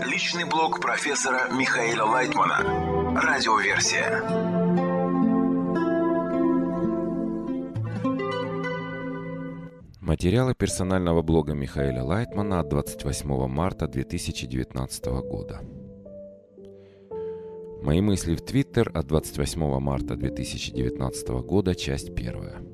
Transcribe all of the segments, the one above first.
Личный блог профессора Михаила Лайтмана. Радиоверсия. Материалы персонального блога Михаила Лайтмана от 28 марта 2019 года. Мои мысли в Твиттер от 28 марта 2019 года, часть 1.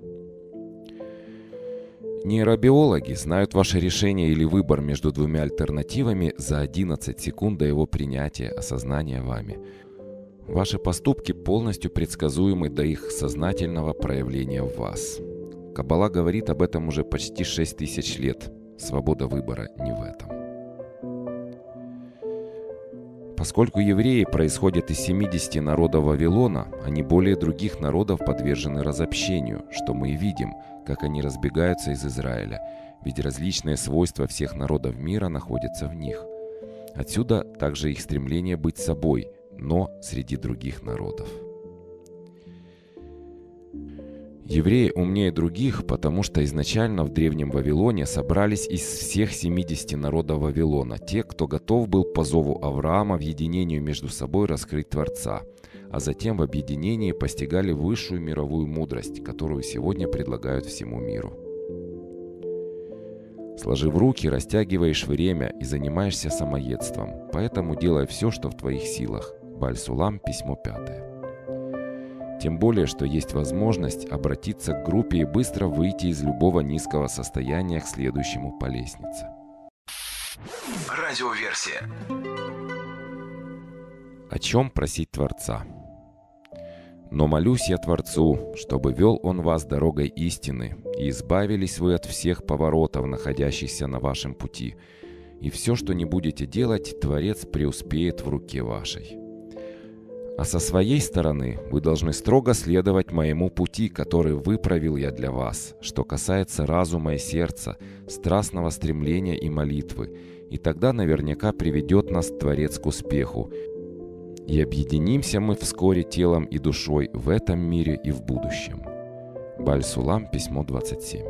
Нейробиологи знают ваше решение или выбор между двумя альтернативами за 11 секунд до его принятия, осознания вами. Ваши поступки полностью предсказуемы до их сознательного проявления в вас. Каббала говорит об этом уже почти 6000 лет. Свобода выбора не в этом. Поскольку евреи происходят из 70 народов Вавилона, они более других народов подвержены разобщению, что мы и видим, как они разбегаются из Израиля, ведь различные свойства всех народов мира находятся в них. Отсюда также их стремление быть собой, но среди других народов. Евреи умнее других, потому что изначально в Древнем Вавилоне собрались из всех 70 народов Вавилона те, кто готов был по зову Авраама в единении между собой раскрыть Творца, а затем в объединении постигали высшую мировую мудрость, которую сегодня предлагают всему миру. Сложив руки, растягиваешь время и занимаешься самоедством, поэтому делай все, что в твоих силах. Бааль-Сулам, письмо 5. Тем более, что есть возможность обратиться к группе и быстро выйти из любого низкого состояния к следующему по лестнице. Радиоверсия. О чем просить Творца? «Но молюсь я Творцу, чтобы вел Он вас дорогой истины, и избавились вы от всех поворотов, находящихся на вашем пути, и все, что не будете делать, Творец преуспеет в руке вашей. А со своей стороны вы должны строго следовать моему пути, который выправил я для вас, что касается разума и сердца, страстного стремления и молитвы, и тогда наверняка приведет нас Творец к успеху, и объединимся мы вскоре телом и душой в этом мире и в будущем». Бааль-Сулам, письмо 27.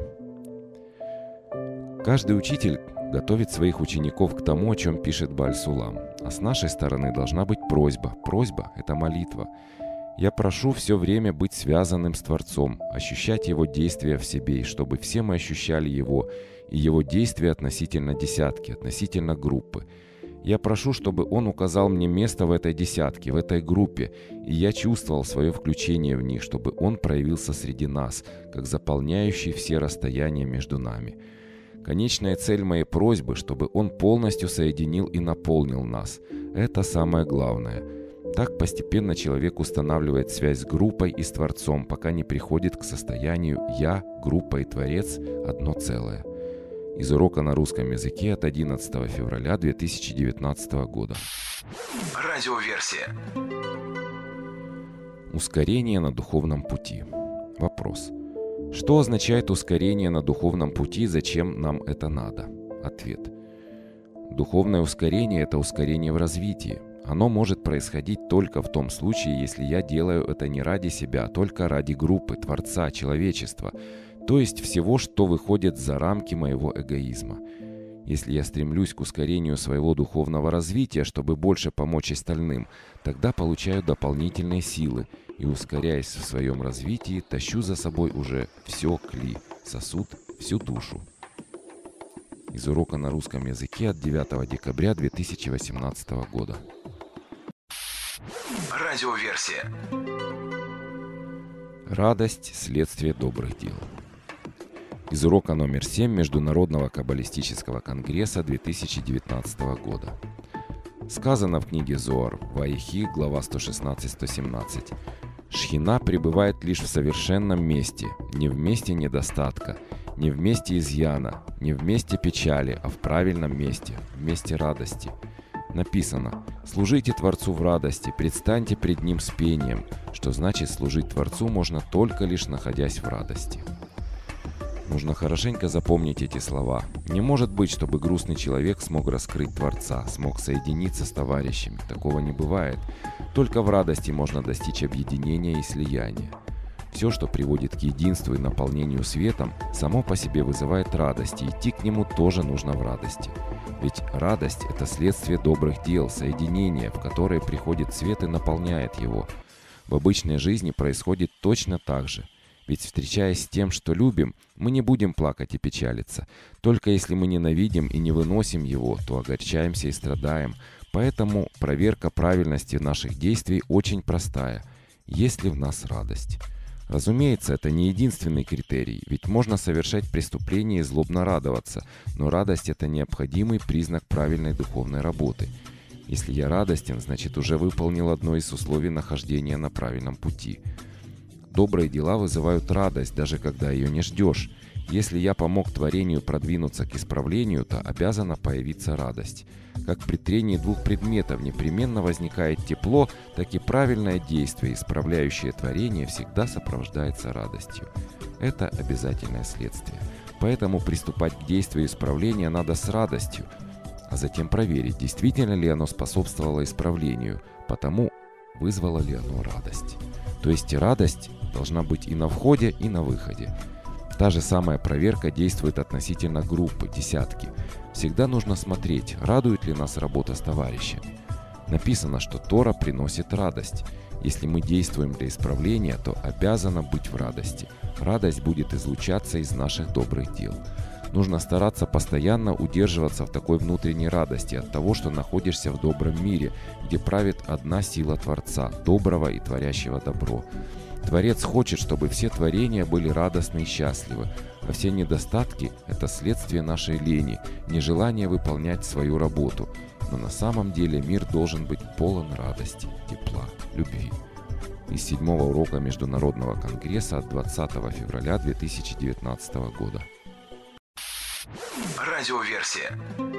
Каждый учитель готовит своих учеников к тому, о чем пишет Бааль-Сулам. А с нашей стороны должна быть просьба. Просьба – это молитва. Я прошу все время быть связанным с Творцом, ощущать Его действия в себе, и чтобы все мы ощущали Его и Его действия относительно десятки, относительно группы. Я прошу, чтобы Он указал мне место в этой десятке, в этой группе, и я чувствовал свое включение в них, чтобы Он проявился среди нас, как заполняющий все расстояния между нами. Конечная цель моей просьбы, чтобы Он полностью соединил и наполнил нас. Это самое главное. Так постепенно человек устанавливает связь с группой и с Творцом, пока не приходит к состоянию «Я, группа и Творец – одно целое». Из урока на русском языке от 11 февраля 2019 года. Радиоверсия. Ускорение на духовном пути. Вопрос. Что означает ускорение на духовном пути, зачем нам это надо? Ответ. Духовное ускорение – это ускорение в развитии. Оно может происходить только в том случае, если я делаю это не ради себя, а только ради группы, Творца, человечества, то есть всего, что выходит за рамки моего эгоизма. Если я стремлюсь к ускорению своего духовного развития, чтобы больше помочь остальным, тогда получаю дополнительные силы и, ускоряясь в своем развитии, тащу за собой уже все кли, сосуд, всю душу. Из урока на русском языке от 9 декабря 2018 года. Радиоверсия. Радость – следствие добрых дел. Из урока номер 7 Международного каббалистического конгресса 2019 года. Сказано в книге Зоар, Ваихи, глава 116-117. «Шхина пребывает лишь в совершенном месте, не в месте недостатка, не в месте изъяна, не в месте печали, а в правильном месте, в месте радости». Написано: «Служите Творцу в радости, предстаньте пред Ним с пением», что значит, служить Творцу можно только лишь находясь в радости. Нужно хорошенько запомнить эти слова. Не может быть, чтобы грустный человек смог раскрыть Творца, смог соединиться с товарищами. Такого не бывает. Только в радости можно достичь объединения и слияния. Все, что приводит к единству и наполнению светом, само по себе вызывает радость, и идти к нему тоже нужно в радости. Ведь радость – это следствие добрых дел, соединение, в которое приходит свет и наполняет его. В обычной жизни происходит точно так же. Ведь, встречаясь с тем, что любим, мы не будем плакать и печалиться. Только если мы ненавидим и не выносим его, то огорчаемся и страдаем. Поэтому проверка правильности наших действий очень простая. Есть ли в нас радость? Разумеется, это не единственный критерий, ведь можно совершать преступления и злобно радоваться, но радость – это необходимый признак правильной духовной работы. Если я радостен, значит уже выполнил одно из условий нахождения на правильном пути. Добрые дела вызывают радость, даже когда ее не ждешь. Если я помог творению продвинуться к исправлению, то обязана появиться радость. Как при трении двух предметов непременно возникает тепло, так и правильное действие, исправляющее творение, всегда сопровождается радостью. Это обязательное следствие. Поэтому приступать к действию исправления надо с радостью, а затем проверить, действительно ли оно способствовало исправлению, потому вызвало ли оно радость. То есть радость должна быть и на входе, и на выходе. Та же самая проверка действует относительно группы, десятки. Всегда нужно смотреть, радует ли нас работа с товарищами. Написано, что Тора приносит радость. Если мы действуем для исправления, то обязана быть в радости. Радость будет излучаться из наших добрых дел. Нужно стараться постоянно удерживаться в такой внутренней радости от того, что находишься в добром мире, где правит одна сила Творца, доброго и творящего добро. Творец хочет, чтобы все творения были радостны и счастливы, а все недостатки – это следствие нашей лени, нежелания выполнять свою работу. Но на самом деле мир должен быть полон радости, тепла, любви. Из 7-го урока Международного конгресса от 20 февраля 2019 года. Радиоверсия.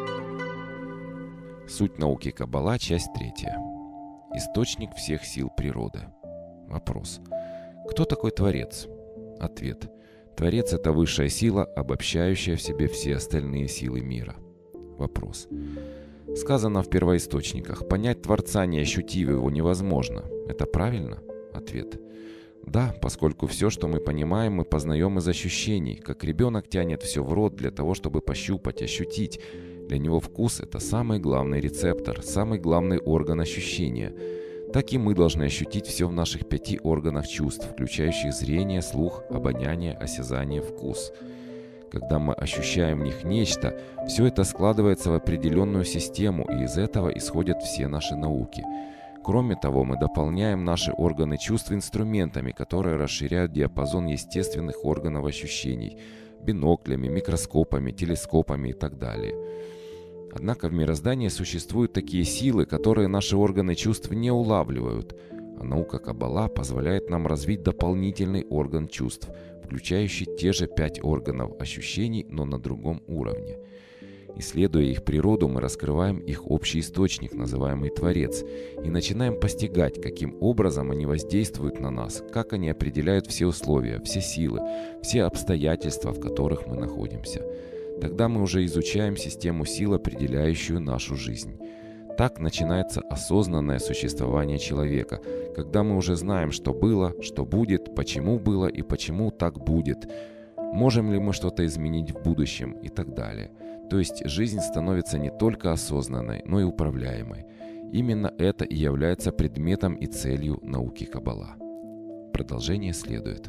Суть науки Каббала, часть 3. Источник всех сил природы. Вопрос. Кто такой Творец? Ответ. Творец – это высшая сила, обобщающая в себе все остальные силы мира. Вопрос. Сказано в первоисточниках, понять Творца, не ощутив его, невозможно. Это правильно? Ответ. Да, поскольку все, что мы понимаем, мы познаем из ощущений, как ребенок тянет все в рот для того, чтобы пощупать, ощутить. Для него вкус – это самый главный рецептор, самый главный орган ощущения. Так и мы должны ощутить все в наших 5 органах чувств, включающих зрение, слух, обоняние, осязание, вкус. Когда мы ощущаем в них нечто, все это складывается в определенную систему, и из этого исходят все наши науки. Кроме того, мы дополняем наши органы чувств инструментами, которые расширяют диапазон естественных органов ощущений, биноклями, микроскопами, телескопами и так далее. Однако в мироздании существуют такие силы, которые наши органы чувств не улавливают, а наука Каббала позволяет нам развить дополнительный орган чувств, включающий те же 5 органов ощущений, но на другом уровне. Исследуя их природу, мы раскрываем их общий источник, называемый Творец, и начинаем постигать, каким образом они воздействуют на нас, как они определяют все условия, все силы, все обстоятельства, в которых мы находимся. Тогда мы уже изучаем систему сил, определяющую нашу жизнь. Так начинается осознанное существование человека, когда мы уже знаем, что было, что будет, почему было и почему так будет, можем ли мы что-то изменить в будущем и так далее. То есть жизнь становится не только осознанной, но и управляемой. Именно это и является предметом и целью науки Каббала. Продолжение следует.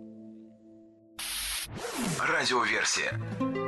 Радиоверсия.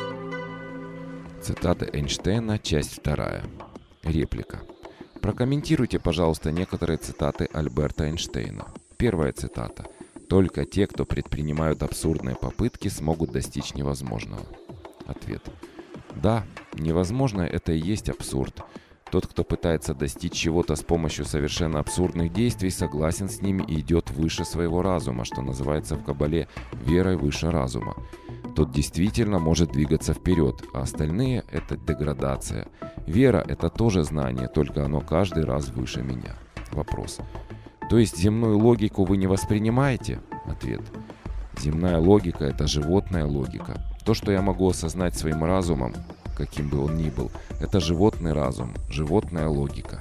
Цитаты Эйнштейна, часть 2. Реплика. Прокомментируйте, пожалуйста, некоторые цитаты Альберта Эйнштейна. Первая цитата. «Только те, кто предпринимают абсурдные попытки, смогут достичь невозможного». Ответ. Да, невозможное – это и есть абсурд. Тот, кто пытается достичь чего-то с помощью совершенно абсурдных действий, согласен с ними и идет выше своего разума, что называется в Каббале верой выше разума. Тот действительно может двигаться вперед, а остальные – это деградация. Вера – это тоже знание, только оно каждый раз выше меня. Вопрос. То есть земную логику вы не воспринимаете? Ответ. Земная логика – это животная логика. То, что я могу осознать своим разумом, каким бы он ни был, это животный разум, животная логика.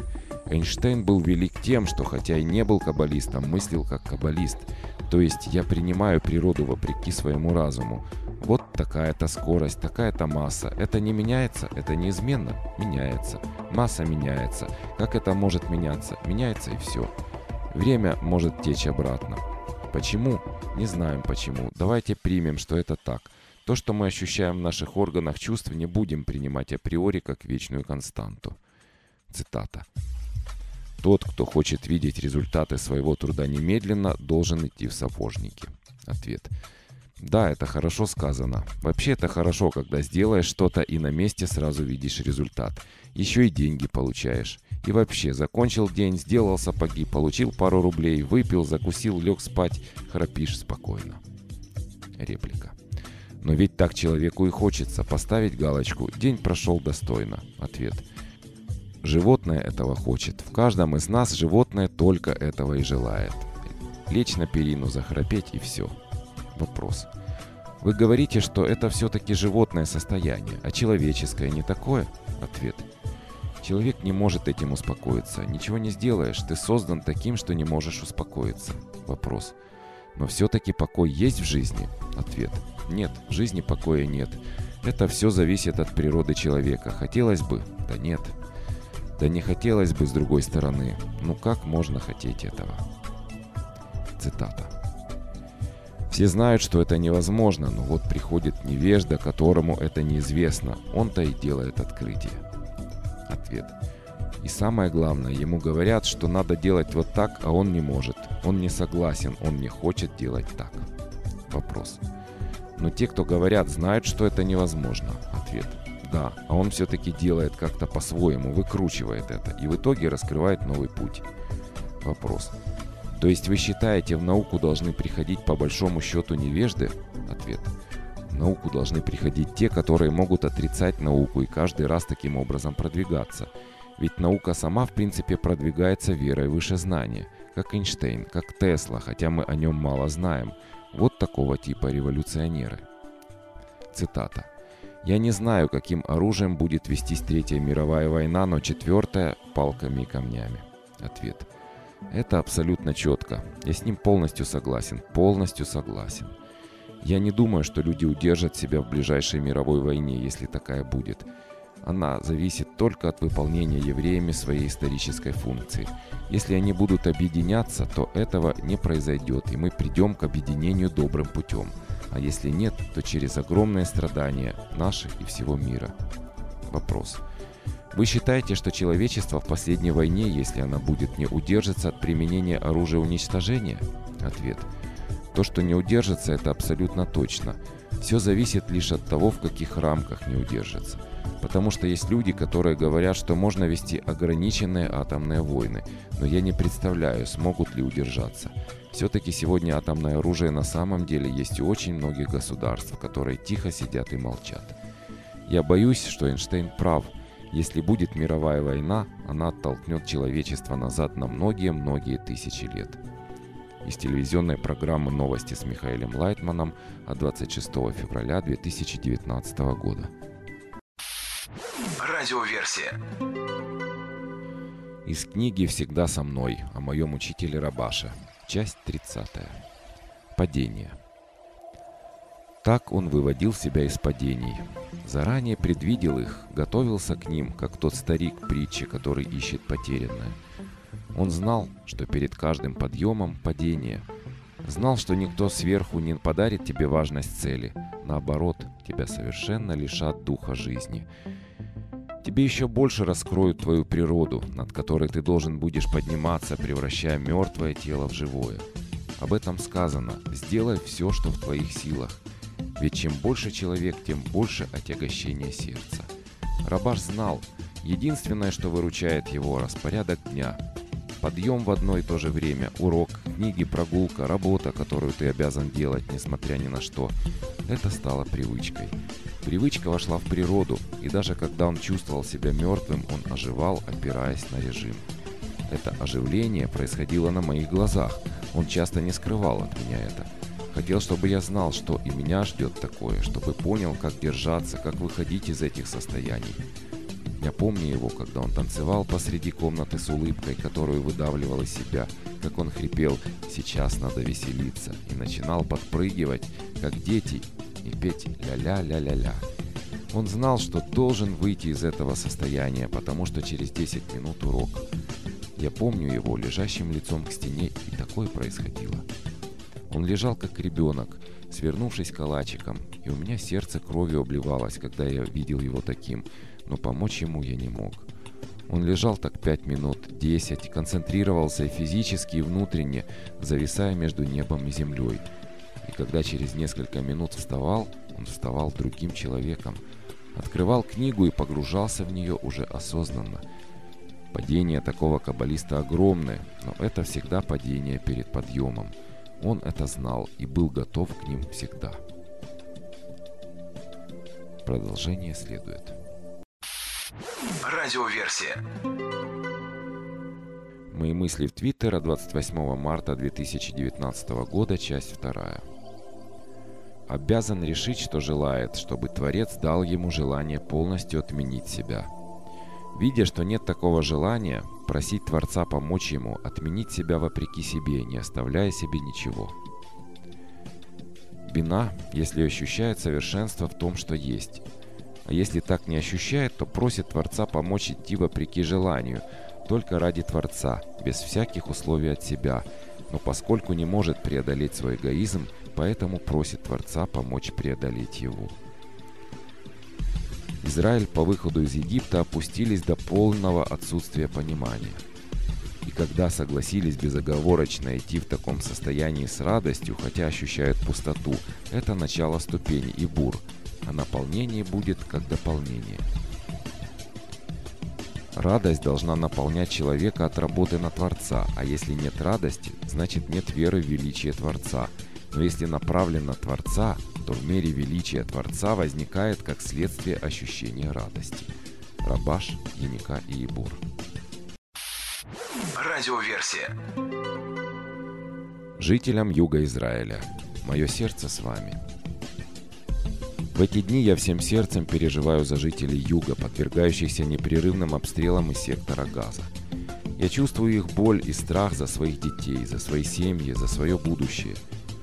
Эйнштейн был велик тем, что хотя и не был каббалистом, мыслил как каббалист. То есть я принимаю природу вопреки своему разуму. Вот такая-то скорость, такая-то масса. Это не меняется, это неизменно. Меняется. Масса меняется. Как это может меняться? Меняется и все. Время может течь обратно. Почему? Не знаем почему. Давайте примем, что это так. То, что мы ощущаем в наших органах чувств, не будем принимать априори как вечную константу. Цитата. «Тот, кто хочет видеть результаты своего труда немедленно, должен идти в сапожники». Ответ. Да, это хорошо сказано. Вообще это хорошо, когда сделаешь что-то и на месте сразу видишь результат. Еще и деньги получаешь. И вообще, закончил день, сделал сапоги, получил пару рублей, выпил, закусил, лег спать, храпишь спокойно. Реплика. Но ведь так человеку и хочется поставить галочку «День прошел достойно». Ответ. Животное этого хочет. В каждом из нас животное только этого и желает. Лечь на перину, захрапеть и все. Вопрос. Вы говорите, что это все-таки животное состояние, а человеческое не такое? Ответ. Человек не может этим успокоиться. Ничего не сделаешь. Ты создан таким, что не можешь успокоиться. Вопрос. Но все-таки покой есть в жизни? Ответ. Нет, в жизни покоя нет. Это все зависит от природы человека. Хотелось бы? Да нет. Да не хотелось бы с другой стороны. Ну как можно хотеть этого? Цитата. Все знают, что это невозможно, но вот приходит невежда, которому это неизвестно. Он-то и делает открытие. Ответ. И самое главное, ему говорят, что надо делать вот так, а он не может. Он не согласен, он не хочет делать так. Вопрос. Но те, кто говорят, знают, что это невозможно. Ответ. Да, а он все-таки делает как-то по-своему, выкручивает это и в итоге раскрывает новый путь. Вопрос. То есть вы считаете, в науку должны приходить по большому счету невежды? Ответ. В науку должны приходить те, которые могут отрицать науку и каждый раз таким образом продвигаться. Ведь наука сама в принципе продвигается верой выше знания. Как Эйнштейн, как Тесла, хотя мы о нем мало знаем. Вот такого типа революционеры. Цитата. «Я не знаю, каким оружием будет вестись Третья мировая война, но Четвертая – палками и камнями». Ответ. Это абсолютно четко. Я с ним полностью согласен. Полностью согласен. Я не думаю, что люди удержат себя в ближайшей мировой войне, если такая будет. Она зависит только от выполнения евреями своей исторической функции. Если они будут объединяться, то этого не произойдет, и мы придем к объединению добрым путем. А если нет, то через огромные страдания наши и всего мира. Вопрос. Вы считаете, что человечество в последней войне, если она будет, не удержится от применения оружия уничтожения? Ответ. То, что не удержится, это абсолютно точно. Все зависит лишь от того, в каких рамках не удержится. Потому что есть люди, которые говорят, что можно вести ограниченные атомные войны, но я не представляю, смогут ли удержаться. Все-таки сегодня атомное оружие на самом деле есть у очень многих государств, которые тихо сидят и молчат. Я боюсь, что Эйнштейн прав. Если будет мировая война, она оттолкнет человечество назад на многие-многие тысячи лет. Из телевизионной программы «Новости» с Михаилом Лайтманом от 26 февраля 2019 года. Радиоверсия. Из книги «Всегда со мной» о моем учителе Рабаше. Часть 30. Падение. Так он выводил себя из падений. Заранее предвидел их, готовился к ним, как тот старик в притче, который ищет потерянное. Он знал, что перед каждым подъемом падение. Знал, что никто сверху не подарит тебе важность цели. Наоборот, тебя совершенно лишат духа жизни. Тебе еще больше раскроют твою природу, над которой ты должен будешь подниматься, превращая мертвое тело в живое. Об этом сказано: сделай все, что в твоих силах. Ведь чем больше человек, тем больше отягощение сердца. Рабаш знал, единственное, что выручает его, распорядок дня. Подъем в одно и то же время, урок, книги, прогулка, работа, которую ты обязан делать, несмотря ни на что. Это стало привычкой. Привычка вошла в природу, и даже когда он чувствовал себя мертвым, он оживал, опираясь на режим. Это оживление происходило на моих глазах. Он часто не скрывал от меня это. Хотел, чтобы я знал, что и меня ждет такое, чтобы понял, как держаться, как выходить из этих состояний. Я помню его, когда он танцевал посреди комнаты с улыбкой, которую выдавливал из себя, как он хрипел «сейчас надо веселиться» и начинал подпрыгивать, как дети, и петь «ля-ля-ля-ля-ля». Он знал, что должен выйти из этого состояния, потому что через 10 минут урок. Я помню его лежащим лицом к стене, и такое происходило. Он лежал как ребенок, свернувшись калачиком, и у меня сердце кровью обливалось, когда я видел его таким, но помочь ему я не мог. Он лежал так 5 минут, 10, концентрировался и физически, и внутренне, зависая между небом и землей. И когда через несколько минут вставал, он вставал другим человеком, открывал книгу и погружался в нее уже осознанно. Падение такого каббалиста огромное, но это всегда падение перед подъемом. Он это знал и был готов к ним всегда. Продолжение следует. Радиоверсия. Мои мысли в Твиттер от 28 марта 2019 года, часть 2. Обязан решить, что желает, чтобы Творец дал ему желание полностью отменить себя. Видя, что нет такого желания, просить Творца помочь ему отменить себя вопреки себе, не оставляя себе ничего. Бина, если ощущает совершенство в том, что есть. А если так не ощущает, то просит Творца помочь идти вопреки желанию, только ради Творца, без всяких условий от себя, но поскольку не может преодолеть свой эгоизм, поэтому просит Творца помочь преодолеть его. Израиль по выходу из Египта опустились до полного отсутствия понимания. И когда согласились безоговорочно идти в таком состоянии с радостью, хотя ощущают пустоту, это начало ступени и бур, а наполнение будет как дополнение. Радость должна наполнять человека от работы на Творца, а если нет радости, значит нет веры в величие Творца. Но если направлен на Творца, то в мере величия Творца возникает как следствие ощущения радости. Рабаш, Яника и Ибур. Радиоверсия. Жителям юга Израиля. Мое сердце с вами. В эти дни я всем сердцем переживаю за жителей юга, подвергающихся непрерывным обстрелам из сектора Газа. Я чувствую их боль и страх за своих детей, за свои семьи, за свое будущее.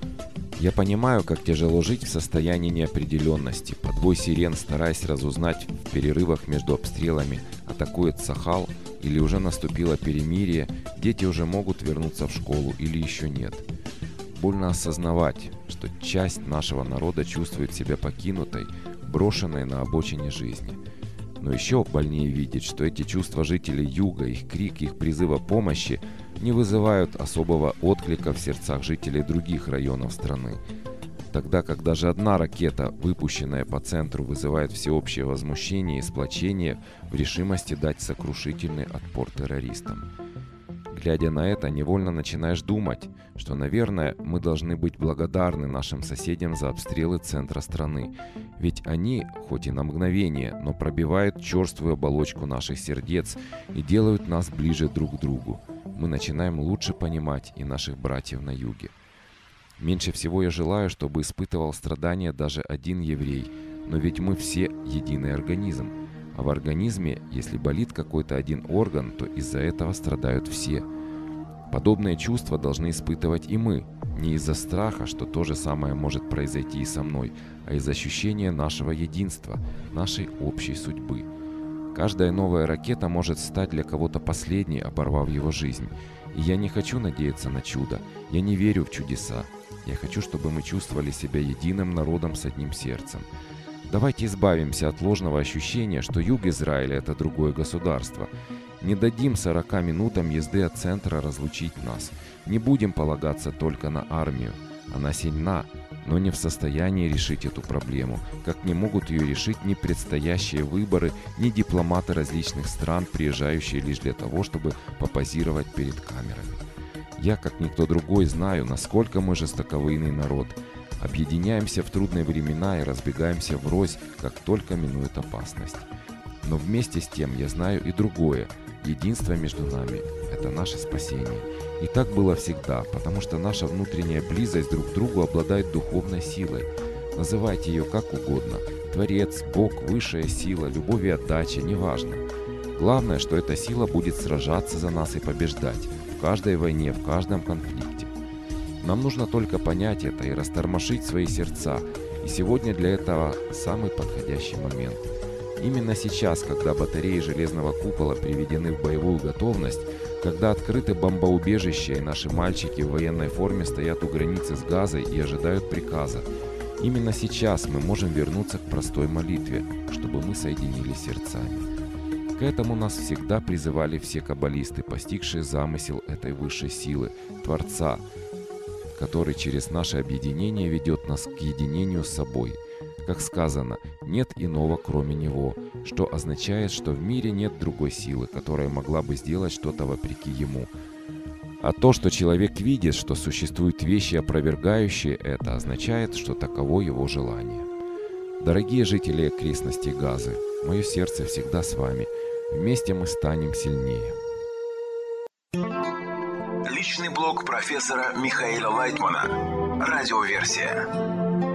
Я понимаю, как тяжело жить в состоянии неопределенности. Под вой сирен, стараясь разузнать в перерывах между обстрелами, атакует Цахал или уже наступило перемирие, дети уже могут вернуться в школу или еще нет. Больно осознавать, что часть нашего народа чувствует себя покинутой, брошенной на обочине жизни. Но еще больнее видеть, что эти чувства жителей юга, их крик, их призыв о помощи не вызывают особого отклика в сердцах жителей других районов страны. Тогда как даже одна ракета, выпущенная по центру, вызывает всеобщее возмущение и сплочение в решимости дать сокрушительный отпор террористам. Глядя на это, невольно начинаешь думать, что, наверное, мы должны быть благодарны нашим соседям за обстрелы центра страны. Ведь они, хоть и на мгновение, но пробивают черствую оболочку наших сердец и делают нас ближе друг к другу. Мы начинаем лучше понимать и наших братьев на юге. Меньше всего я желаю, чтобы испытывал страдания даже один еврей, но ведь мы все единый организм. А в организме, если болит какой-то один орган, то из-за этого страдают все. Подобные чувства должны испытывать и мы, не из-за страха, что то же самое может произойти и со мной, а из ощущения нашего единства, нашей общей судьбы. Каждая новая ракета может стать для кого-то последней, оборвав его жизнь. И я не хочу надеяться на чудо, я не верю в чудеса. Я хочу, чтобы мы чувствовали себя единым народом с одним сердцем. Давайте избавимся от ложного ощущения, что юг Израиля – это другое государство. Не дадим 40 минутам езды от центра разлучить нас. Не будем полагаться только на армию. Она сильна, но не в состоянии решить эту проблему, как не могут ее решить ни предстоящие выборы, ни дипломаты различных стран, приезжающие лишь для того, чтобы попозировать перед камерами. Я, как никто другой, знаю, насколько мы жестоковыйный народ. Объединяемся в трудные времена и разбегаемся врозь, как только минует опасность. Но вместе с тем я знаю и другое. Единство между нами – это наше спасение. И так было всегда, потому что наша внутренняя близость друг к другу обладает духовной силой. Называйте ее как угодно. Творец, Бог, высшая сила, любовь и отдача, неважно. Главное, что эта сила будет сражаться за нас и побеждать в каждой войне, в каждом конфликте. Нам нужно только понять это и растормошить свои сердца. И сегодня для этого самый подходящий момент. Именно сейчас, когда батареи железного купола приведены в боевую готовность, когда открыты бомбоубежища и наши мальчики в военной форме стоят у границы с Газой и ожидают приказа, именно сейчас мы можем вернуться к простой молитве, чтобы мы соединились сердцами. К этому нас всегда призывали все каббалисты, постигшие замысел этой высшей силы, Творца, который через наше объединение ведет нас к единению с собой. Как сказано, нет иного, кроме Него, что означает, что в мире нет другой силы, которая могла бы сделать что-то вопреки Ему. А то, что человек видит, что существуют вещи, опровергающие это, означает, что таково его желание. Дорогие жители окрестностей Газы, мое сердце всегда с вами. Вместе мы станем сильнее. Личный блог профессора Михаила Лайтмана. Радиоверсия.